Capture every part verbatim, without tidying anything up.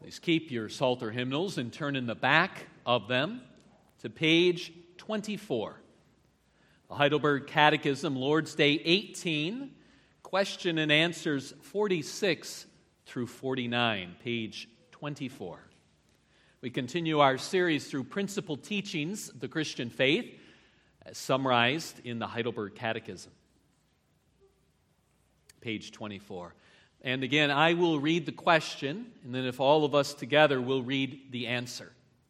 Please keep your Psalter hymnals and turn in the back of them to page twenty-four. The Heidelberg Catechism, Lord's Day eighteen, question and answers forty-six through forty-nine, page twenty-four. We continue our series through principal teachings of the Christian faith, as summarized in the Heidelberg Catechism, page twenty-four. And again, I will read the question, and then if all of us together will read the answer.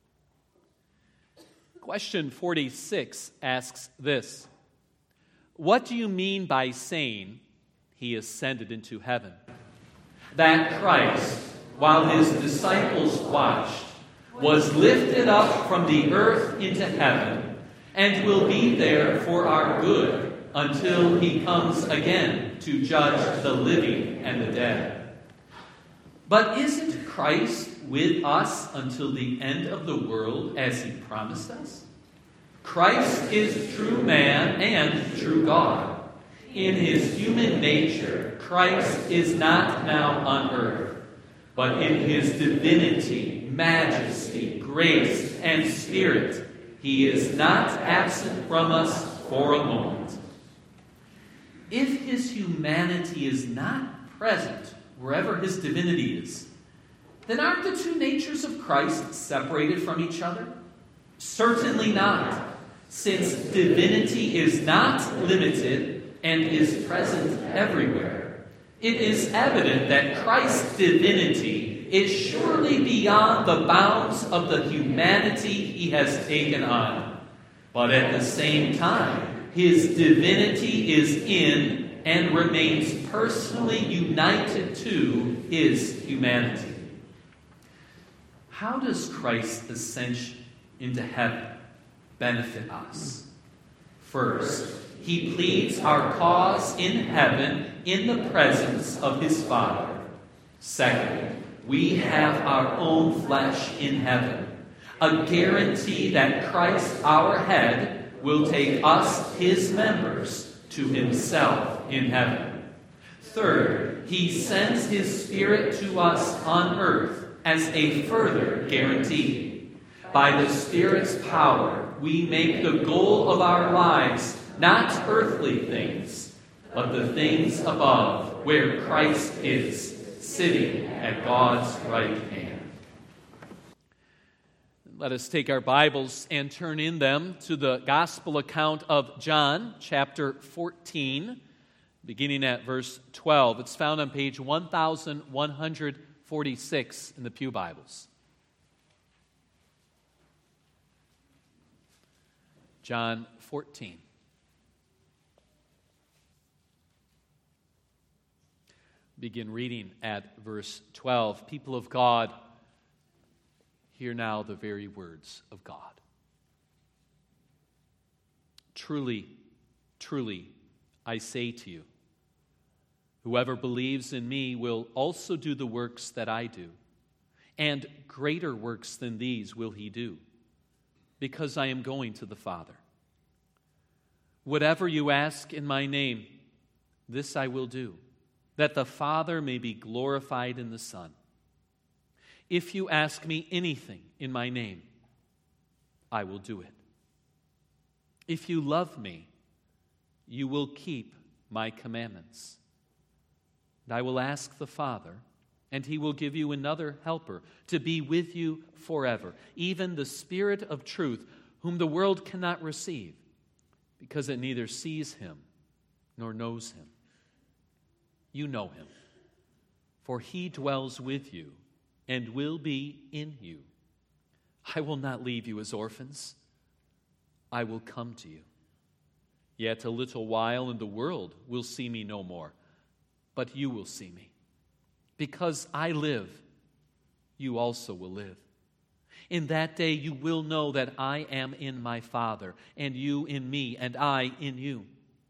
Question forty-six asks this: what do you mean by saying he ascended into heaven? That Christ, while his disciples watched, was lifted up from the earth into heaven, and will be there for our good until he comes again to judge the living and the dead. But isn't Christ with us until the end of the world as he promised us? Christ is true man and true God. In his human nature, Christ is not now on earth, but in his divinity, majesty, grace, and spirit, he is not absent from us for a moment. If his humanity is not present wherever his divinity is, then aren't the two natures of Christ separated from each other? Certainly not, since divinity is not limited and is present everywhere. It is evident that Christ's divinity is surely beyond the bounds of the humanity he has taken on. But at the same time, his divinity is in and remains personally united to his humanity. How does Christ's ascension into heaven benefit us? First, he pleads our cause in heaven in the presence of his Father. Second, we have our own flesh in heaven, a guarantee that Christ, our head, will take us, his members, to himself in heaven. Third, he sends his Spirit to us on earth as a further guarantee. By the Spirit's power, we make the goal of our lives not earthly things, but the things above, where Christ is, sitting at God's right hand. Let us take our Bibles and turn in them to the Gospel account of John, chapter fourteen, beginning at verse twelve. It's found on page one thousand one hundred forty-six in the Pew Bibles. John fourteen. Begin reading at verse twelve. People of God, hear now the very words of God. Truly, truly, I say to you, whoever believes in me will also do the works that I do, and greater works than these will he do, because I am going to the Father. Whatever you ask in my name, this I will do, that the Father may be glorified in the Son. If you ask me anything in my name, I will do it. If you love me, you will keep my commandments. And I will ask the Father, and he will give you another helper to be with you forever, even the Spirit of truth, whom the world cannot receive, because it neither sees him nor knows him. You know him, for he dwells with you and will be in you. I will not leave you as orphans. I will come to you. Yet a little while, and the world will see me no more, but you will see me. Because I live, you also will live. In that day you will know that I am in my Father, and you in me, and I in you.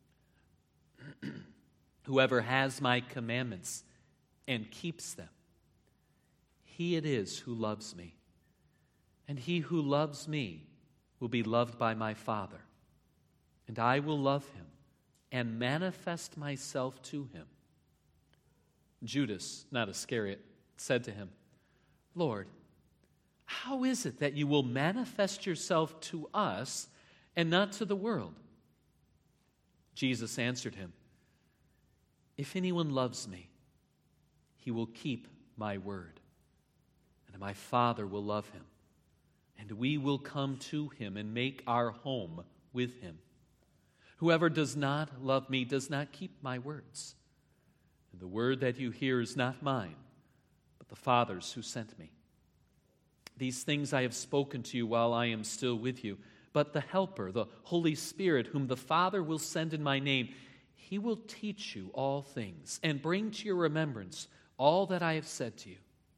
Whoever has my commandments and keeps them, he it is who loves me. And he who loves me will be loved by my Father. And I will love him and manifest myself to him. Judas, not Iscariot, said to him, Lord, how is it that you will manifest yourself to us and not to the world?" Jesus answered him, "If anyone loves me, he will keep my word, and my Father will love him, and we will come to him and make our home with him. Whoever does not love me does not keep my words, and the word that you hear is not mine, but the Father's who sent me. These things I have spoken to you while I am still with you, but the Helper, the Holy Spirit, whom the Father will send in my name, he will teach you all things and bring to your remembrance all that I have said to you.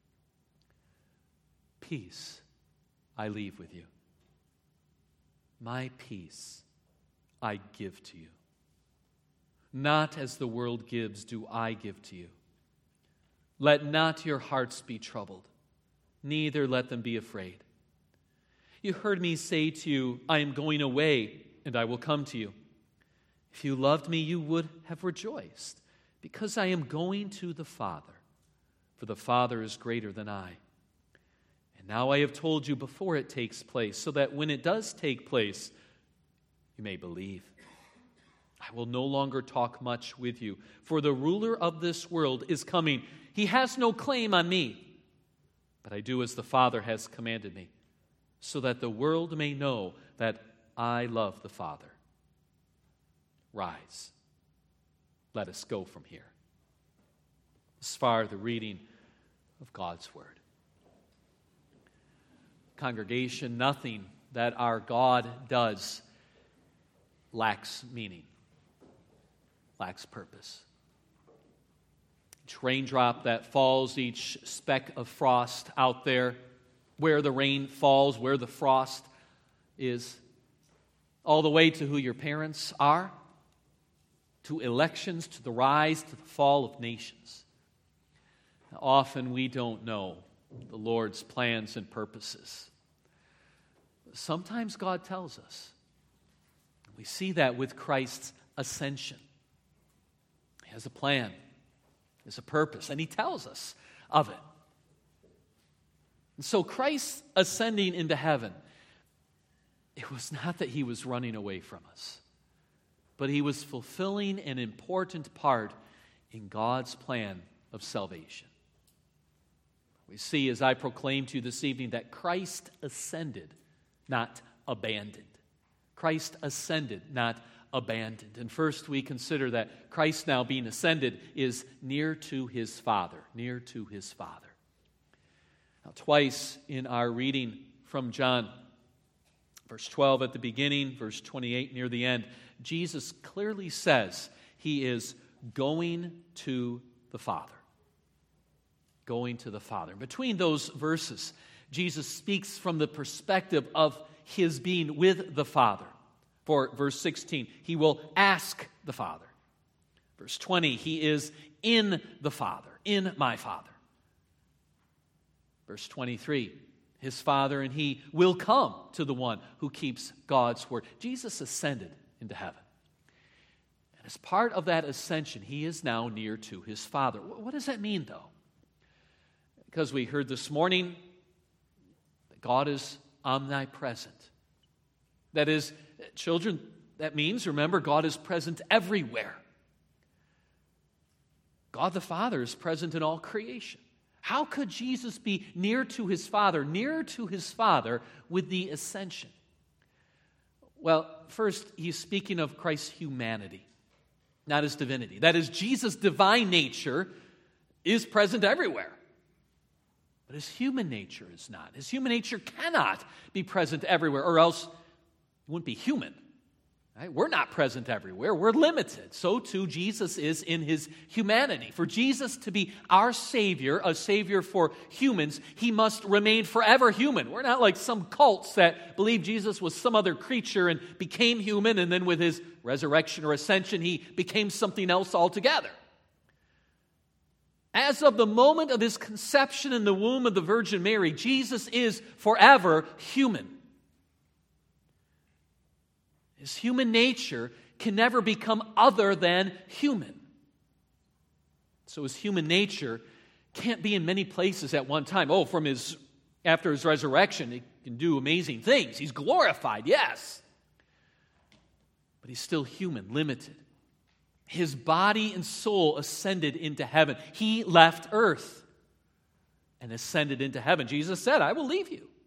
Peace I leave with you. My peace I give to you. Not as the world gives do I give to you. Let not your hearts be troubled, neither let them be afraid. You heard me say to you, I am going away, and I will come to you. If you loved me, you would have rejoiced, because I am going to the Father, for the Father is greater than I. And now I have told you before it takes place, so that when it does take place, you may believe. I will no longer talk much with you, for the ruler of this world is coming. He has no claim on me, but I do as the Father has commanded me, so that the world may know that I love the Father. Rise. Let us go from here. As far the reading of God's Word. Congregation, nothing that our God does lacks meaning, lacks purpose. Each raindrop that falls, each speck of frost out there, where the rain falls, where the frost is, all the way to who your parents are, to elections, to the rise, to the fall of nations. Now, often we don't know the Lord's plans and purposes. Sometimes God tells us. We see that with Christ's ascension. He has a plan, he has a purpose, and he tells us of it. And so Christ ascending into heaven, it was not that he was running away from us, but he was fulfilling an important part in God's plan of salvation. We see, as I proclaim to you this evening, that Christ ascended, not abandoned. Christ ascended, not abandoned. And first we consider that Christ, now being ascended, is near to his Father, near to his Father. Now, twice in our reading from John, verse twelve at the beginning, verse twenty-eight near the end, Jesus clearly says he is going to the Father. Going to the Father. Between those verses, Jesus speaks from the perspective of his being with the Father. For verse sixteen, he will ask the Father. Verse twenty, he is in the Father, in my Father. Verse twenty-three, his Father and he will come to the one who keeps God's word. Jesus ascended into heaven. And as part of that ascension, he is now near to his Father. What does that mean, though? Because we heard this morning that God is omnipresent. That is, children, that means, remember, God is present everywhere. God the Father is present in all creation. How could Jesus be near to his Father, nearer to his Father with the ascension? Well, first, he's speaking of Christ's humanity, not his divinity. That is, Jesus' divine nature is present everywhere. But his human nature is not. His human nature cannot be present everywhere, or else he wouldn't be human. Right? We're not present everywhere. We're limited. So too Jesus is in his humanity. For Jesus to be our Savior, a Savior for humans, he must remain forever human. We're not like some cults that believe Jesus was some other creature and became human, and then with his resurrection or ascension, he became something else altogether. As of the moment of his conception in the womb of the Virgin Mary, Jesus is forever human. His human nature can never become other than human. So his human nature can't be in many places at one time. Oh, from his after his resurrection, he can do amazing things. He's glorified, yes. But he's still human, limited. His body and soul ascended into heaven. He left earth and ascended into heaven. Jesus said, I will leave you.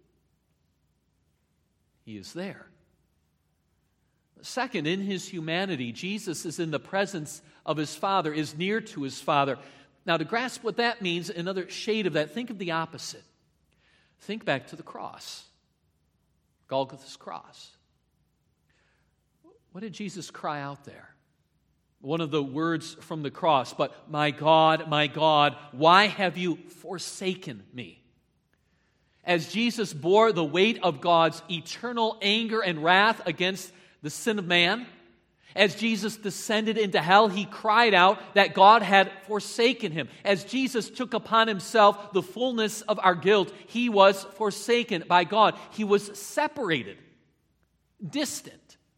He is there. Second, in his humanity, Jesus is in the presence of his Father, is near to his Father. Now, to grasp what that means, another shade of that, think of the opposite. Think back to the cross, Golgotha's cross. What did Jesus cry out there? One of the words from the cross, but my God, my God, why have you forsaken me? As Jesus bore the weight of God's eternal anger and wrath against the sin of man, as Jesus descended into hell, he cried out that God had forsaken him. As Jesus took upon himself the fullness of our guilt, he was forsaken by God. He was separated, distant.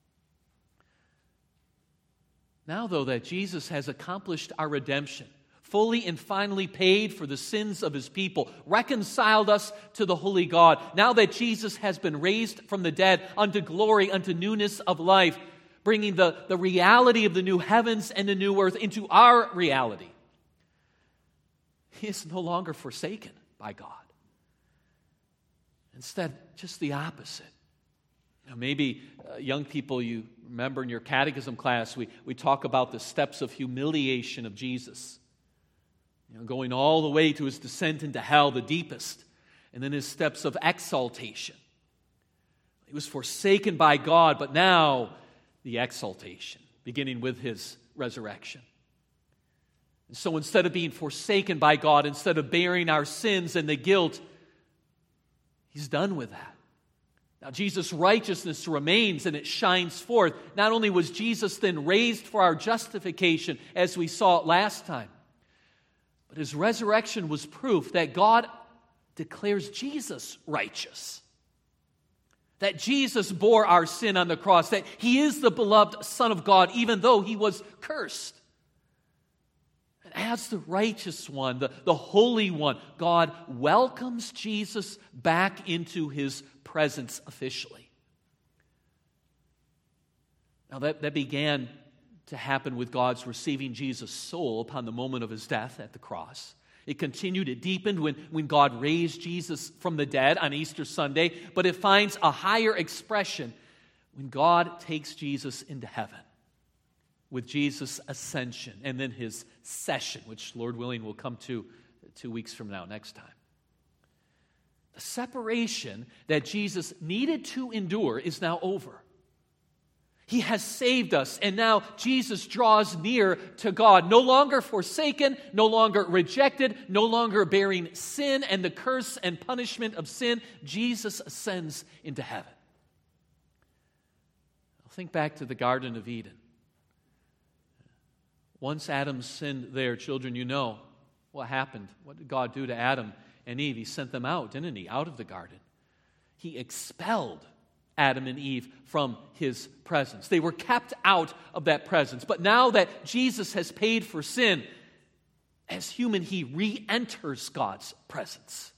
Now, though, that Jesus has accomplished our redemption, fully and finally paid for the sins of his people, reconciled us to the holy God, now that Jesus has been raised from the dead unto glory, unto newness of life, bringing the, the reality of the new heavens and the new earth into our reality, he is no longer forsaken by God. Instead, just the opposite. Now, maybe uh, young people, you remember in your catechism class, we, we talk about the steps of humiliation of Jesus. You know, going all the way to his descent into hell, the deepest, and then his steps of exaltation. He was forsaken by God, but now the exaltation, beginning with his resurrection. And so instead of being forsaken by God, instead of bearing our sins and the guilt, he's done with that. Now, Jesus' righteousness remains and it shines forth. Not only was Jesus then raised for our justification, as we saw last time, but his resurrection was proof that God declares Jesus righteous. That Jesus bore our sin on the cross, that he is the beloved Son of God, even though he was cursed. And as the righteous one, the, the holy one, God welcomes Jesus back into his presence officially. Now that, that began to happen with God's receiving Jesus' soul upon the moment of his death at the cross. It continued, it deepened when, when God raised Jesus from the dead on Easter Sunday, but it finds a higher expression when God takes Jesus into heaven with Jesus' ascension and then his session, which, Lord willing, we'll come to two weeks from now, next time. The separation that Jesus needed to endure is now over. He has saved us, and now Jesus draws near to God, no longer forsaken, no longer rejected, no longer bearing sin and the curse and punishment of sin. Jesus ascends into heaven. Think back to the Garden of Eden. Once Adam sinned there, children, you know what happened. What did God do to Adam and Eve? He sent them out, didn't he? Out of the garden. He expelled Adam and Eve from his presence. They were kept out of that presence. But now that Jesus has paid for sin, as human, he re-enters God's presence.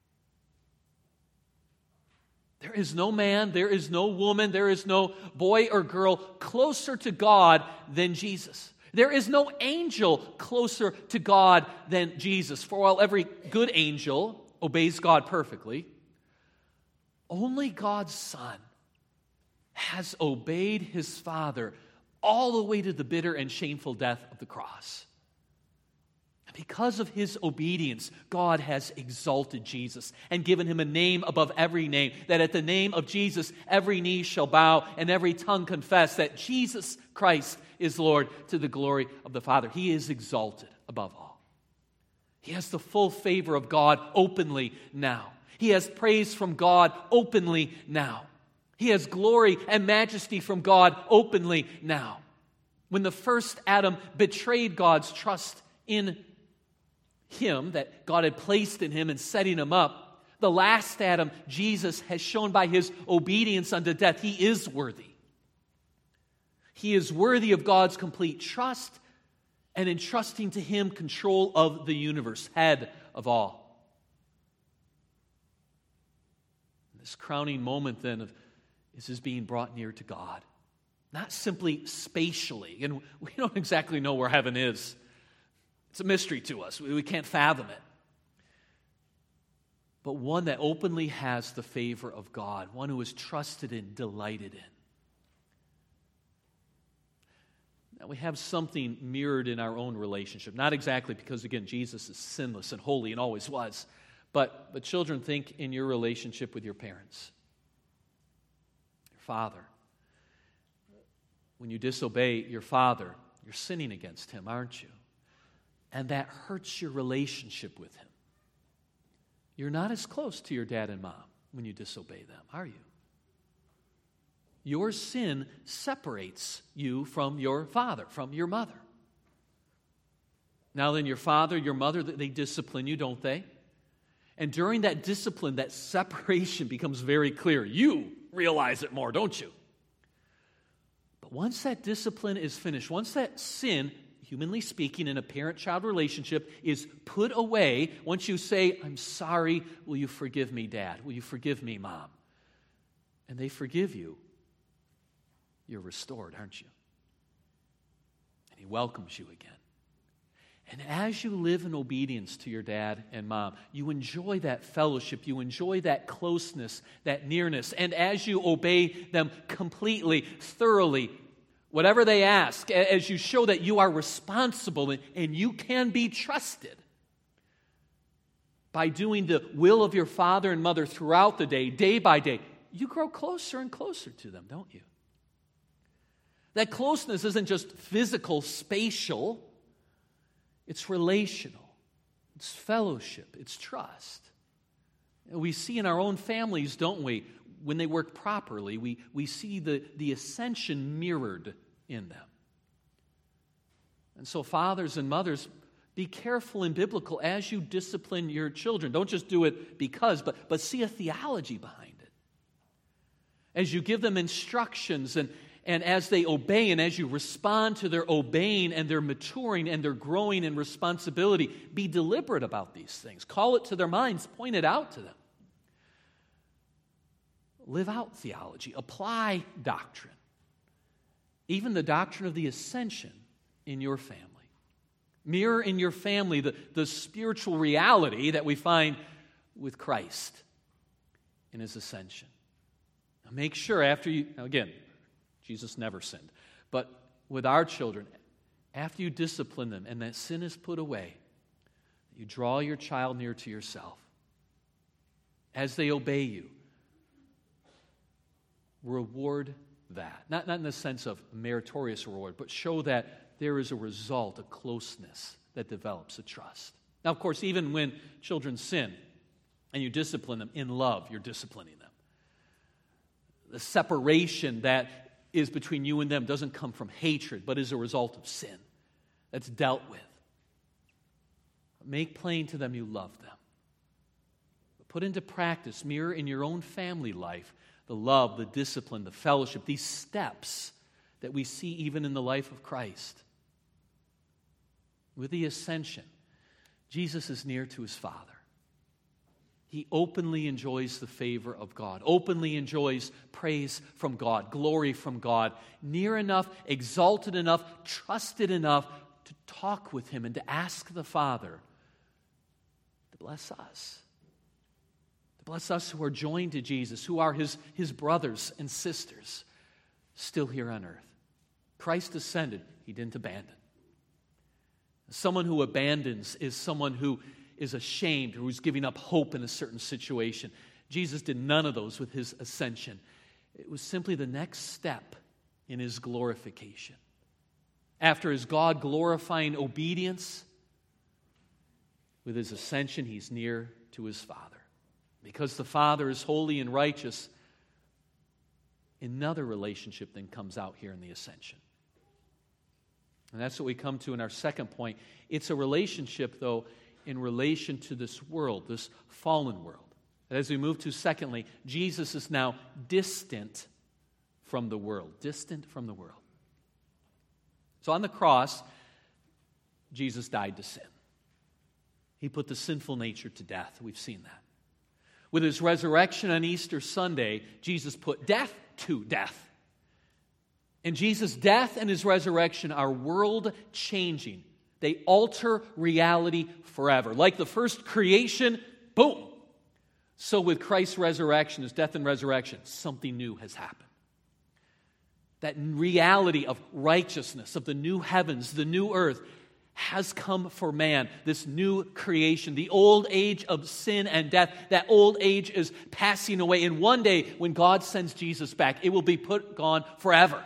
There is no man, there is no woman, there is no boy or girl closer to God than Jesus. There is no angel closer to God than Jesus. For while every good angel obeys God perfectly, only God's Son has obeyed his Father all the way to the bitter and shameful death of the cross. Because of his obedience, God has exalted Jesus and given him a name above every name, that at the name of Jesus every knee shall bow and every tongue confess that Jesus Christ is Lord, to the glory of the Father. He is exalted above all. He has the full favor of God openly now. He has praise from God openly now. He has glory and majesty from God openly now. When the first Adam betrayed God's trust in him, that God had placed in him and setting him up, the last Adam, Jesus, has shown by his obedience unto death, he is worthy. He is worthy of God's complete trust and entrusting to him control of the universe, head of all. This crowning moment then of is his being brought near to God. Not simply spatially, and we don't exactly know where heaven is. It's a mystery to us. We can't fathom it. But one that openly has the favor of God, one who is trusted and delighted in. Now, we have something mirrored in our own relationship. Not exactly because, again, Jesus is sinless and holy and always was. But, but children, think in your relationship with your parents. Your father. When you disobey your father, you're sinning against him, aren't you? And that hurts your relationship with him. You're not as close to your dad and mom when you disobey them, are you? Your sin separates you from your father, from your mother. Now then, your father, your mother, they discipline you, don't they? And during that discipline, that separation becomes very clear. You realize it more, don't you? But once that discipline is finished, once that sin, humanly speaking, in a parent-child relationship is put away, once you say, I'm sorry, will you forgive me, Dad? Will you forgive me, Mom? And they forgive you, you're restored, aren't you? And he welcomes you again. And as you live in obedience to your dad and mom, you enjoy that fellowship, you enjoy that closeness, that nearness. And as you obey them completely, thoroughly, whatever they ask, as you show that you are responsible and, and you can be trusted by doing the will of your father and mother throughout the day, day by day, you grow closer and closer to them, don't you? That closeness isn't just physical, spatial. It's relational. It's fellowship. It's trust. And we see in our own families, don't we, when they work properly, we, we see the, the ascension mirrored in them. And so fathers and mothers, be careful and biblical as you discipline your children. Don't just do it because, but, but see a theology behind it. As you give them instructions and And as they obey and as you respond to their obeying and their maturing and their growing in responsibility, be deliberate about these things. Call it to their minds. Point it out to them. Live out theology. Apply doctrine. Even the doctrine of the ascension in your family. Mirror in your family the, the spiritual reality that we find with Christ in his ascension. Now make sure after you, now again, Jesus never sinned. But with our children, after you discipline them and that sin is put away, you draw your child near to yourself. As they obey you, reward that. Not, not in the sense of meritorious reward, but show that there is a result, a closeness that develops, a trust. Now, of course, even when children sin and you discipline them in love, you're disciplining them. The separation that is between you and them doesn't come from hatred, but is a result of sin that's dealt with. Make plain to them you love them. Put into practice, mirror in your own family life, the love, the discipline, the fellowship, these steps that we see even in the life of Christ. With the ascension, Jesus is near to his Father. He openly enjoys the favor of God, openly enjoys praise from God, glory from God, near enough, exalted enough, trusted enough to talk with him and to ask the Father to bless us. To bless us who are joined to Jesus, who are his, his brothers and sisters still here on earth. Christ ascended, he didn't abandon. Someone who abandons is someone who is ashamed or who's giving up hope in a certain situation. Jesus did none of those with his ascension. It was simply the next step in his glorification. After his God-glorifying obedience, with his ascension, he's near to his Father. Because the Father is holy and righteous, another relationship then comes out here in the ascension. And that's what we come to in our second point. It's a relationship, though, in relation to this world, this fallen world. And as we move to secondly, Jesus is now distant from the world. Distant from the world. So on the cross, Jesus died to sin. He put the sinful nature to death. We've seen that. With his resurrection on Easter Sunday, Jesus put death to death. And Jesus' death and his resurrection are world-changing. They alter reality forever. Like the first creation, boom. So with Christ's resurrection, his death and resurrection, something new has happened. That reality of righteousness, of the new heavens, the new earth, has come for man, this new creation. The old age of sin and death, that old age is passing away. And one day, when God sends Jesus back, it will be put gone forever.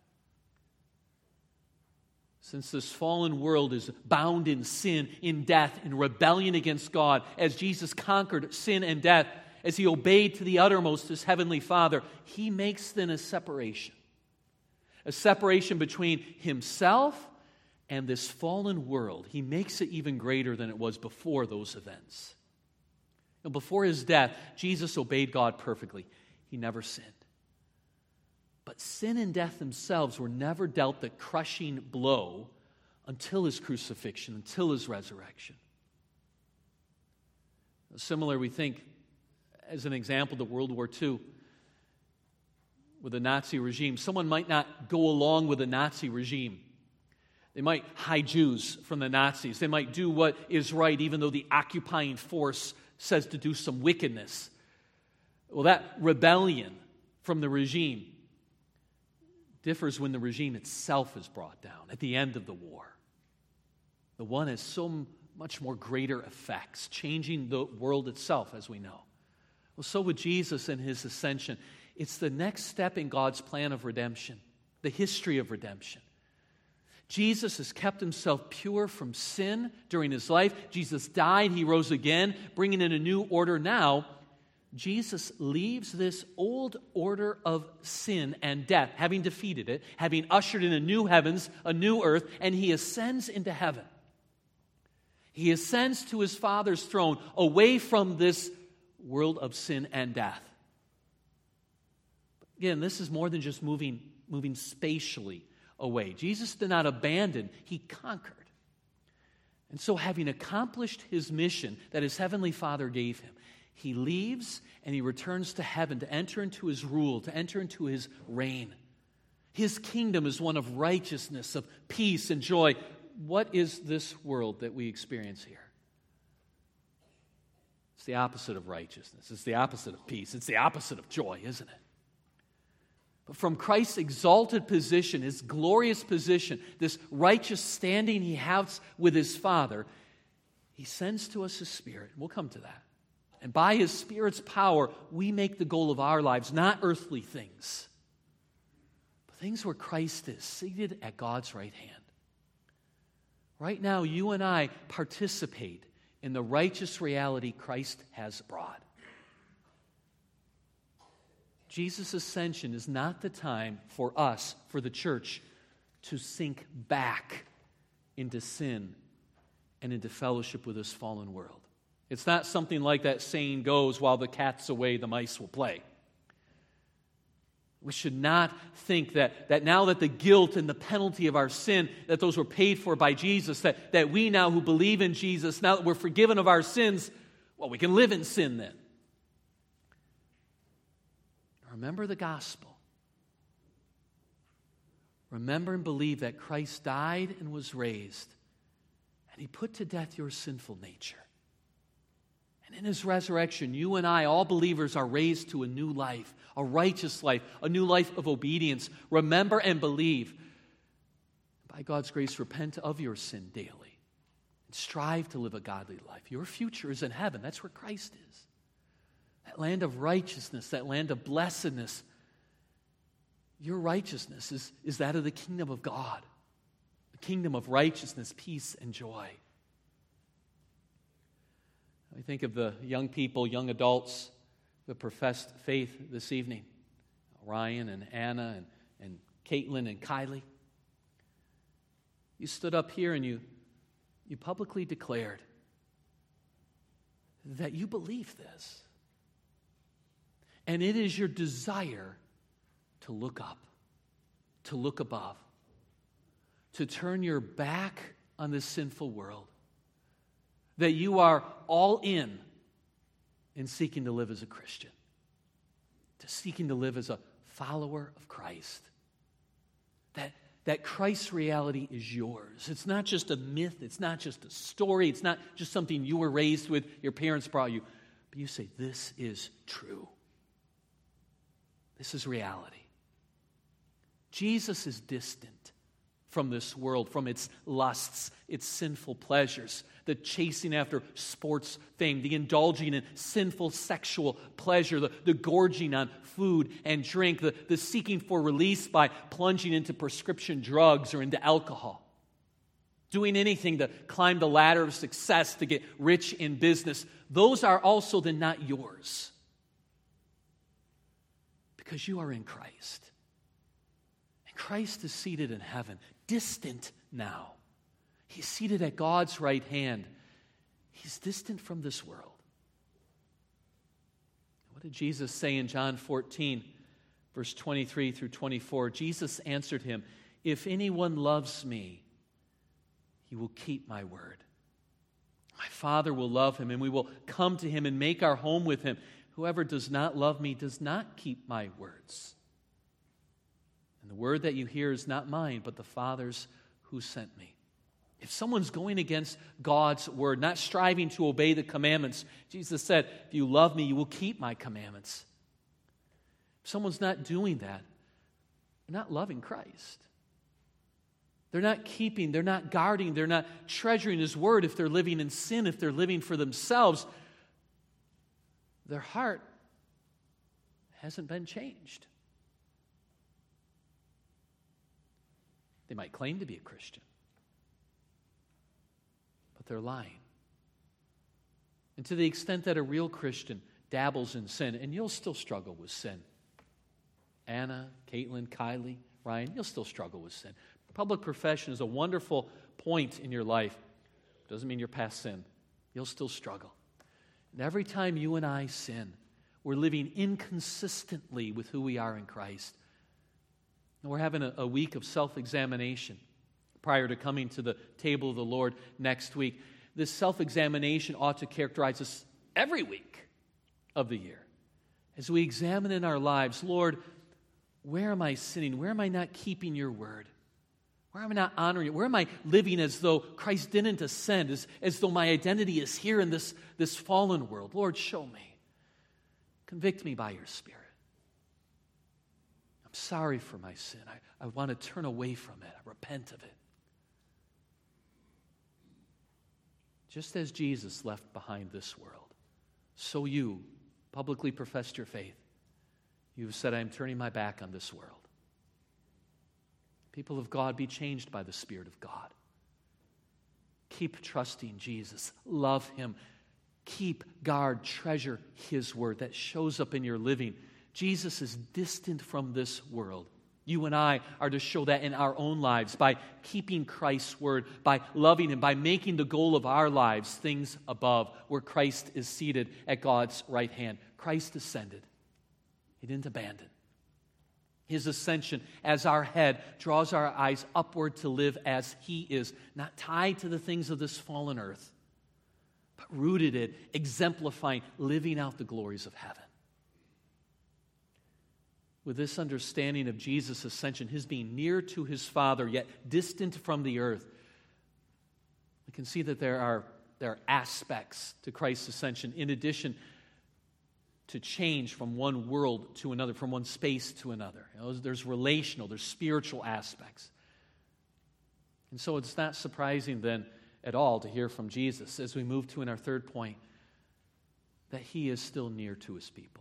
Since this fallen world is bound in sin, in death, in rebellion against God, as Jesus conquered sin and death, as he obeyed to the uttermost his heavenly Father, he makes then a separation. A separation between himself and this fallen world. He makes it even greater than it was before those events. And before his death, Jesus obeyed God perfectly. He never sinned. But sin and death themselves were never dealt the crushing blow until his crucifixion, until his resurrection. Similar, we think, as an example, to World War Two, with the Nazi regime. Someone might not go along with the Nazi regime. They might hide Jews from the Nazis. They might do what is right, even though the occupying force says to do some wickedness. Well, that rebellion from the regime differs when the regime itself is brought down at the end of the war. The one has so much more greater effects, changing the world itself, as we know. Well, so with Jesus and his ascension, it's the next step in God's plan of redemption, the history of redemption. Jesus has kept himself pure from sin during his life. Jesus died, he rose again, bringing in a new order. Now, Jesus leaves this old order of sin and death, having defeated it, having ushered in a new heavens, a new earth, and he ascends into heaven. He ascends to his Father's throne, away from this world of sin and death. Again, this is more than just moving, moving spatially away. Jesus did not abandon, he conquered. And so, having accomplished his mission that his heavenly Father gave him, he leaves and he returns to heaven to enter into his rule, to enter into his reign. His kingdom is one of righteousness, of peace and joy. What is this world that we experience here? It's the opposite of righteousness. It's the opposite of peace. It's the opposite of joy, isn't it? But from Christ's exalted position, his glorious position, this righteous standing he has with his Father, he sends to us his Spirit. We'll come to that. And by his Spirit's power, we make the goal of our lives not earthly things, but things where Christ is, seated at God's right hand. Right now, you and I participate in the righteous reality Christ has brought. Jesus' ascension is not the time for us, for the church, to sink back into sin and into fellowship with this fallen world. It's not something like that saying goes, while the cat's away, the mice will play. We should not think that, that now that the guilt and the penalty of our sin, that those were paid for by Jesus, that, that we now who believe in Jesus, now that we're forgiven of our sins, well, we can live in sin then. Remember the gospel. Remember and believe that Christ died and was raised, and he put to death your sinful nature. And in his resurrection, you and I, all believers, are raised to a new life, a righteous life, a new life of obedience. Remember and believe. By God's grace, repent of your sin daily and strive to live a godly life. Your future is in heaven. That's where Christ is. That land of righteousness, that land of blessedness. Your righteousness is, is that of the kingdom of God, the kingdom of righteousness, peace, and joy. I think of the young people, young adults who have professed faith this evening. Ryan and Anna and, and Caitlin and Kylie. You stood up here and you, you publicly declared that you believe this. And it is your desire to look up, to look above, to turn your back on this sinful world, that you are all in in seeking to live as a Christian, to seeking to live as a follower of Christ. That, that Christ's reality is yours. It's not just a myth. It's not just a story. It's not just something you were raised with, your parents brought you. But you say, this is true. This is reality. Jesus is distant from this world, from its lusts, its sinful pleasures, the chasing after sports fame, the indulging in sinful sexual pleasure, the, the gorging on food and drink, the, the seeking for release by plunging into prescription drugs or into alcohol. Doing anything to climb the ladder of success, to get rich in business. Those are also then not yours. Because you are in Christ. And Christ is seated in heaven, distant now. He's seated at God's right hand. He's distant from this world. What did Jesus say in John fourteen, verse twenty-three through twenty-four? Jesus answered him, "If anyone loves me, he will keep my word. My Father will love him, and we will come to him and make our home with him. Whoever does not love me does not keep my words. And the word that you hear is not mine, but the Father's who sent me." If someone's going against God's word, not striving to obey the commandments, Jesus said, if you love me, you will keep my commandments. If someone's not doing that, they're not loving Christ. They're not keeping, they're not guarding, they're not treasuring his word. If they're living in sin, if they're living for themselves, their heart hasn't been changed. They might claim to be a Christian, but they're lying. And to the extent that a real Christian dabbles in sin, and you'll still struggle with sin. Anna, Caitlin, Kylie, Ryan, you'll still struggle with sin. Public profession is a wonderful point in your life. Doesn't mean you're past sin. You'll still struggle. And every time you and I sin, we're living inconsistently with who we are in Christ. And we're having a, a week of self-examination prior to coming to the table of the Lord next week. This self-examination ought to characterize us every week of the year. As we examine in our lives, Lord, where am I sinning? Where am I not keeping your word? Where am I not honoring it? Where am I living as though Christ didn't ascend, as, as though my identity is here in this, this fallen world? Lord, show me. Convict me by your Spirit. I'm sorry for my sin. I, I want to turn away from it. I repent of it. Just as Jesus left behind this world, so you publicly professed your faith. You've said, I am turning my back on this world. People of God, be changed by the Spirit of God. Keep trusting Jesus. Love him. Keep, guard, treasure his word that shows up in your living. Jesus is distant from this world. You and I are to show that in our own lives by keeping Christ's word, by loving him, by making the goal of our lives things above, where Christ is seated at God's right hand. Christ ascended. He didn't abandon. His ascension as our head draws our eyes upward to live as he is, not tied to the things of this fallen earth, but rooted in, exemplifying, living out the glories of heaven. With this understanding of Jesus' ascension, his being near to his Father, yet distant from the earth, we can see that there are, there are aspects to Christ's ascension in addition to change from one world to another, from one space to another. You know, there's relational, there's spiritual aspects. And so it's not surprising then at all to hear from Jesus as we move to in our third point that he is still near to his people.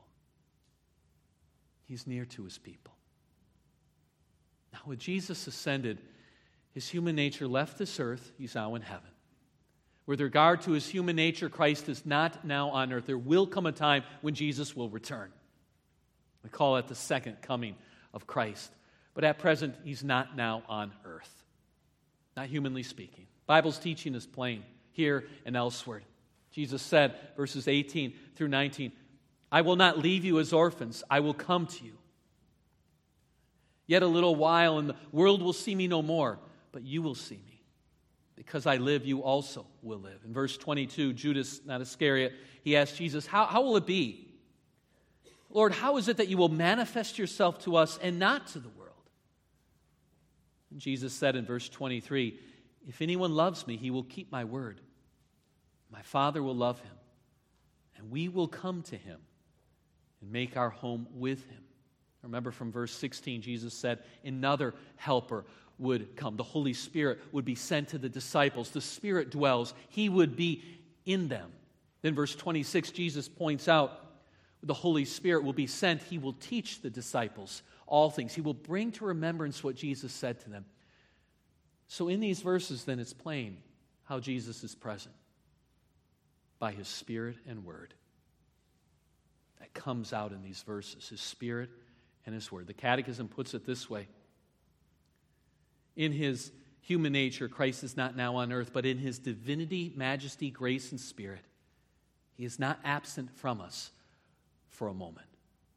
He's near to his people. Now, when Jesus ascended, his human nature left this earth. He's now in heaven. With regard to his human nature, Christ is not now on earth. There will come a time when Jesus will return. We call it the second coming of Christ. But at present, he's not now on earth. Not humanly speaking. Bible's teaching is plain here and elsewhere. Jesus said, verses eighteen through nineteen, I will not leave you as orphans. I will come to you. Yet a little while, and the world will see me no more, but you will see me. Because I live, you also will live. In verse twenty-two, Judas, not Iscariot, he asked Jesus, how, how will it be? Lord, how is it that you will manifest yourself to us and not to the world? And Jesus said in verse twenty-three, if anyone loves me, he will keep my word. My Father will love him, and we will come to him and make our home with him. Remember from verse sixteen, Jesus said, another helper would come. The Holy Spirit would be sent to the disciples. The Spirit dwells. He would be in them. Then verse twenty-six, Jesus points out, the Holy Spirit will be sent. He will teach the disciples all things. He will bring to remembrance what Jesus said to them. So in these verses, then, it's plain how Jesus is present by his Spirit and Word. That comes out in these verses, his Spirit and his Word. The Catechism puts it this way. In his human nature, Christ is not now on earth, but in his divinity, majesty, grace, and Spirit, he is not absent from us for a moment.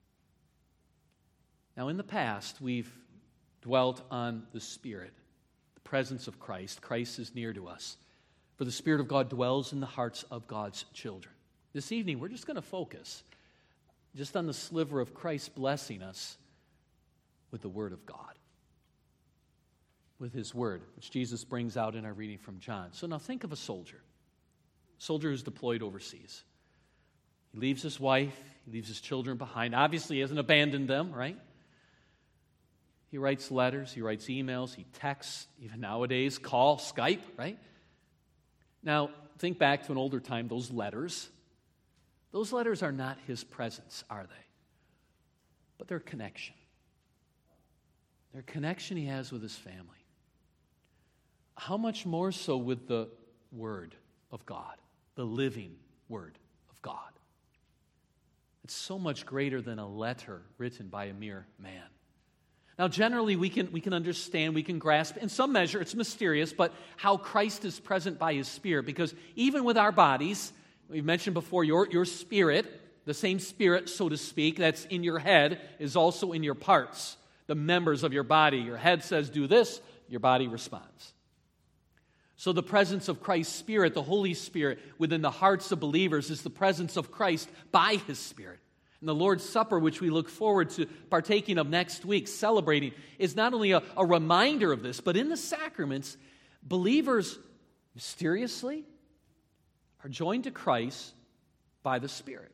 Now, in the past, we've dwelt on the Spirit, the presence of Christ. Christ is near to us. For the Spirit of God dwells in the hearts of God's children. This evening, we're just going to focus just on the sliver of Christ blessing us with the Word of God, with his Word, which Jesus brings out in our reading from John. So now think of a soldier, a soldier who's deployed overseas. He leaves his wife, he leaves his children behind. Obviously, he hasn't abandoned them, right? He writes letters, he writes emails, he texts, even nowadays, call, Skype, right? Now, think back to an older time, those letters. Those letters are not his presence, are they? But they're connection. They're connection he has with his family. How much more so with the Word of God, the living Word of God? It's so much greater than a letter written by a mere man. Now, generally, we can, we can understand, we can grasp, in some measure, it's mysterious, but how Christ is present by his Spirit. Because even with our bodies, we've mentioned before, your, your spirit, the same spirit, so to speak, that's in your head, is also in your parts, the members of your body. Your head says, do this, your body responds. So the presence of Christ's Spirit, the Holy Spirit, within the hearts of believers is the presence of Christ by his Spirit. And the Lord's Supper, which we look forward to partaking of next week, celebrating, is not only a, a reminder of this, but in the sacraments, believers mysteriously are joined to Christ by the Spirit.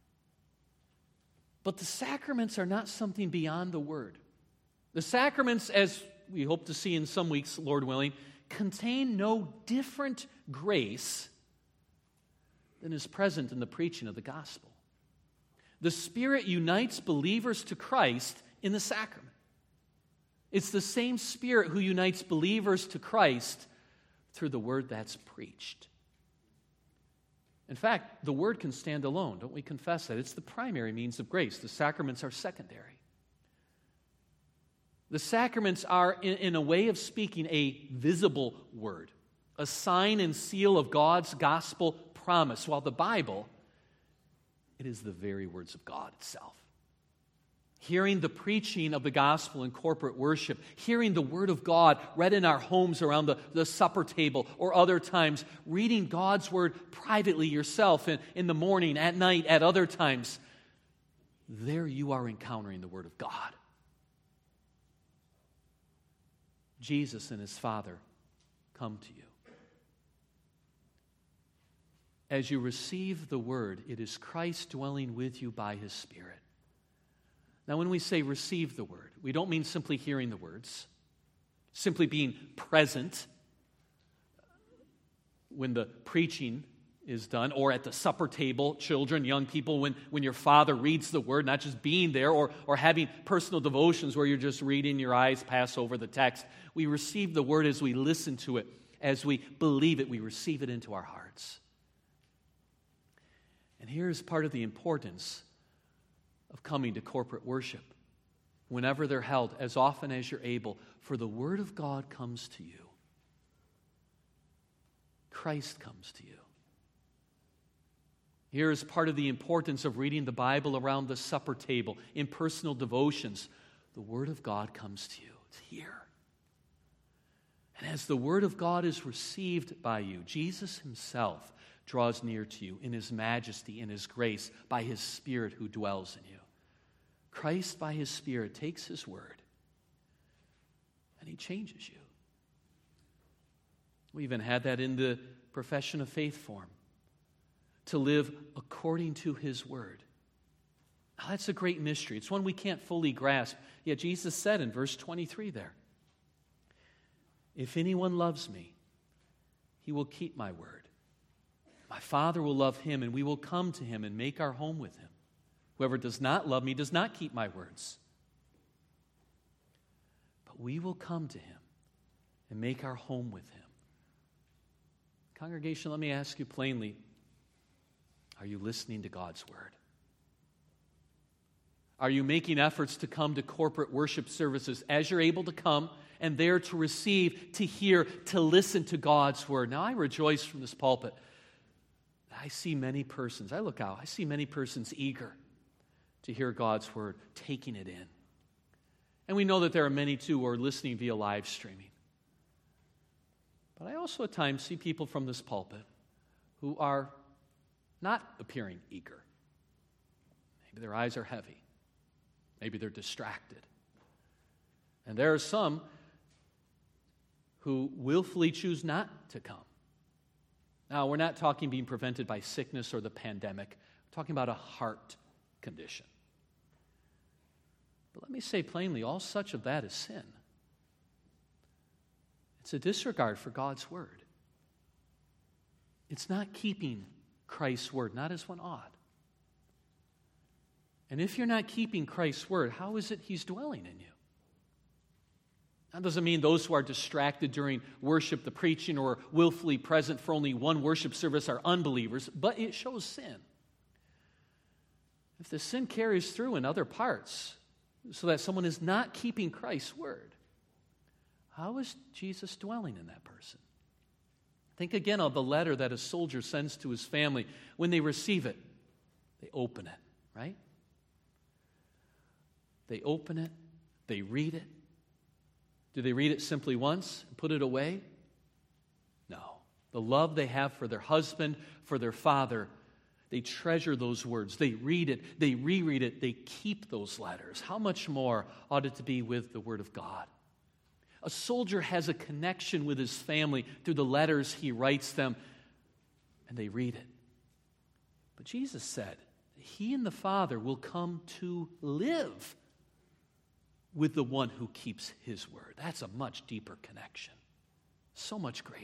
But the sacraments are not something beyond the Word. The sacraments, as we hope to see in some weeks, Lord willing, contain no different grace than is present in the preaching of the gospel. The Spirit unites believers to Christ in the sacrament. It's the same Spirit who unites believers to Christ through the word that's preached. In fact, the word can stand alone. Don't we confess that? It's the primary means of grace. The sacraments are secondary. The sacraments are, in, in a way of speaking, a visible word, a sign and seal of God's gospel promise, while the Bible, it is the very words of God itself. Hearing the preaching of the gospel in corporate worship, hearing the word of God read in our homes around the, the supper table, or other times, reading God's word privately yourself in, in the morning, at night, at other times, there you are encountering the word of God. Jesus and his Father come to you. As you receive the word, it is Christ dwelling with you by his Spirit. Now, when we say receive the word, we don't mean simply hearing the words, simply being present when the preaching is done, or at the supper table, children, young people, when, when your father reads the word, not just being there, or, or having personal devotions where you're just reading, your eyes pass over the text. We receive the word as we listen to it, as we believe it, we receive it into our hearts. And here's part of the importance of coming to corporate worship. Whenever they're held, as often as you're able, for the word of God comes to you. Christ comes to you. Here's part of the importance of reading the Bible around the supper table, in personal devotions. The word of God comes to you. It's here. And as the word of God is received by you, Jesus himself draws near to you in his majesty, in his grace, by his Spirit who dwells in you. Christ, by his Spirit, takes his word and he changes you. We even had that in the profession of faith form, to live according to his word. Now, that's a great mystery. It's one we can't fully grasp. Yet Jesus said in verse twenty-three there, if anyone loves me, he will keep my word. My Father will love him, and we will come to him and make our home with him. Whoever does not love me does not keep my words. But we will come to him and make our home with him. Congregation, let me ask you plainly, are you listening to God's word? Are you making efforts to come to corporate worship services as you're able to come and there to receive, to hear, to listen to God's word? Now, I rejoice from this pulpit. I see many persons, I look out, I see many persons eager to hear God's word, taking it in. And we know that there are many, too, who are listening via live streaming. But I also at times see people from this pulpit who are not appearing eager. Maybe their eyes are heavy. Maybe they're distracted. And there are some who willfully choose not to come. Now, we're not talking being prevented by sickness or the pandemic. We're talking about a heart condition. But let me say plainly, all such of that is sin. It's a disregard for God's word. It's not keeping Christ's word, not as one ought. And if you're not keeping Christ's word, how is it he's dwelling in you? That doesn't mean those who are distracted during worship, the preaching, or willfully present for only one worship service are unbelievers, but it shows sin. If the sin carries through in other parts, so that someone is not keeping Christ's word, how is Jesus dwelling in that person? Think again of the letter that a soldier sends to his family. When they receive it, they open it, right? They open it, they read it. Do they read it simply once and put it away? No. The love they have for their husband, for their father, they treasure those words. They read it, they reread it, they keep those letters. How much more ought it to be with the Word of God? A soldier has a connection with his family through the letters he writes them, and they read it. But Jesus said, he and the Father will come to live with the one who keeps his word. That's a much deeper connection, so much greater.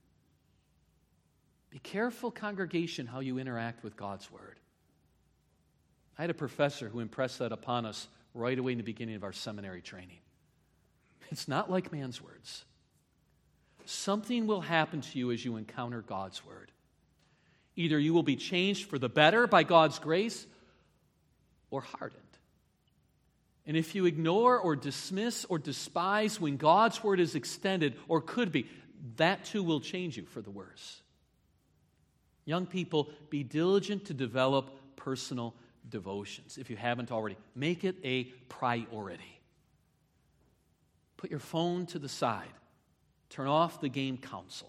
Be careful, congregation, how you interact with God's word. I had a professor who impressed that upon us right away in the beginning of our seminary training. It's not like man's words. Something will happen to you as you encounter God's word. Either you will be changed for the better by God's grace, or hardened. And if you ignore or dismiss or despise when God's word is extended, or could be, that too will change you for the worse. Young people, be diligent to develop personal devotions. If you haven't already, make it a priority. Put your phone to the side. Turn off the game console.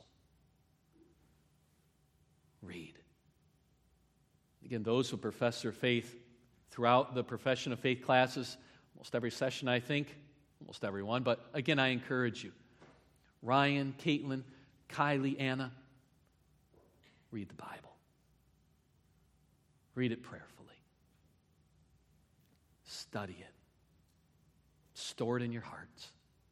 Read. Again, those who profess their faith throughout the profession of faith classes, almost every session, I think, almost every one, but again, I encourage you. Ryan, Caitlin, Kylie, Anna, read the Bible. Read it prayerfully. Study it. Store it in your hearts.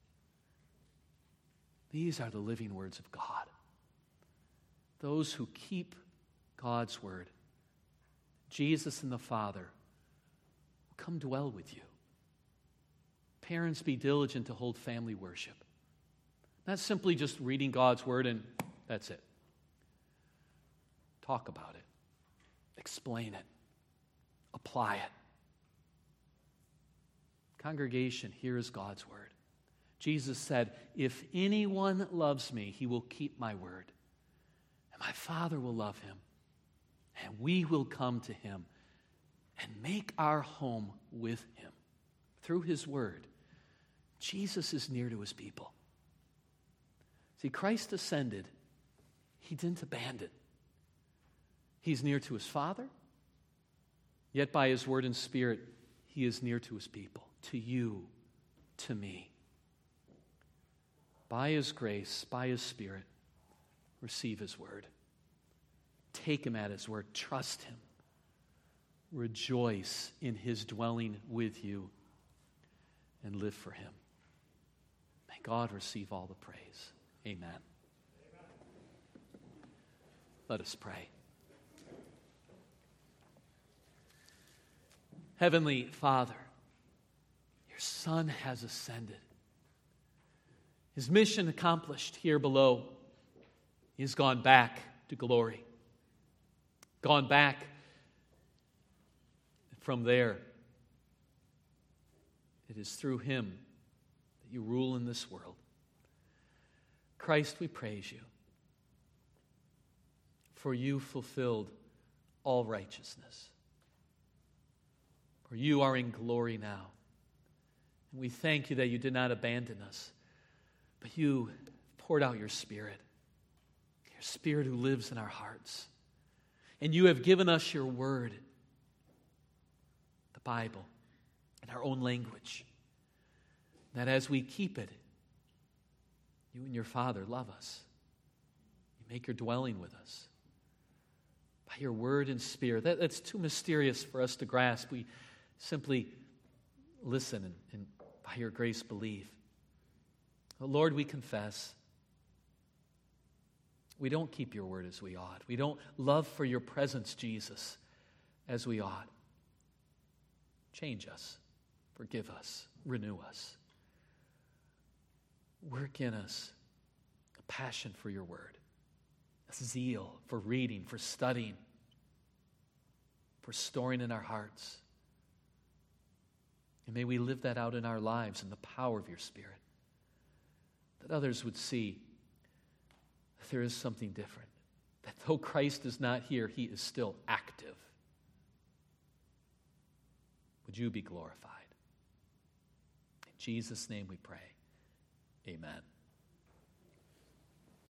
These are the living words of God. Those who keep God's word, Jesus and the Father, will come dwell with you. Parents, be diligent to hold family worship. Not simply just reading God's word and that's it. Talk about it. Explain it. Apply it. Congregation, here is God's word. Jesus said, if anyone loves me, he will keep my word. And my Father will love him. And we will come to him and make our home with him. Through his word, Jesus is near to his people. See, Christ ascended. He didn't abandon. He's near to his Father, yet by his word and Spirit, he is near to his people, to you, to me. By his grace, by his Spirit, receive his word. Take him at his word. Trust him. Rejoice in his dwelling with you and live for him. May God receive all the praise. Amen. Let us pray. Heavenly Father, your Son has ascended. His mission accomplished here below. He has gone back to glory. Gone back from there. It is through him that you rule in this world. Christ, we praise you. For you fulfilled all righteousness. For you are in glory now. And we thank you that you did not abandon us, but you poured out your Spirit, your Spirit who lives in our hearts. And you have given us your word, the Bible, in our own language, that as we keep it, you and your Father love us. You make your dwelling with us. By your word and Spirit. That, that's too mysterious for us to grasp. We simply listen and, and by your grace believe. Oh, Lord, we confess we don't keep your word as we ought. We don't love for your presence, Jesus, as we ought. Change us. Forgive us. Renew us. Work in us a passion for your word, a zeal for reading, for studying, for storing in our hearts. And may we live that out in our lives in the power of your Spirit, that others would see that there is something different, that though Christ is not here, he is still active. Would you be glorified? In Jesus' name we pray. Amen.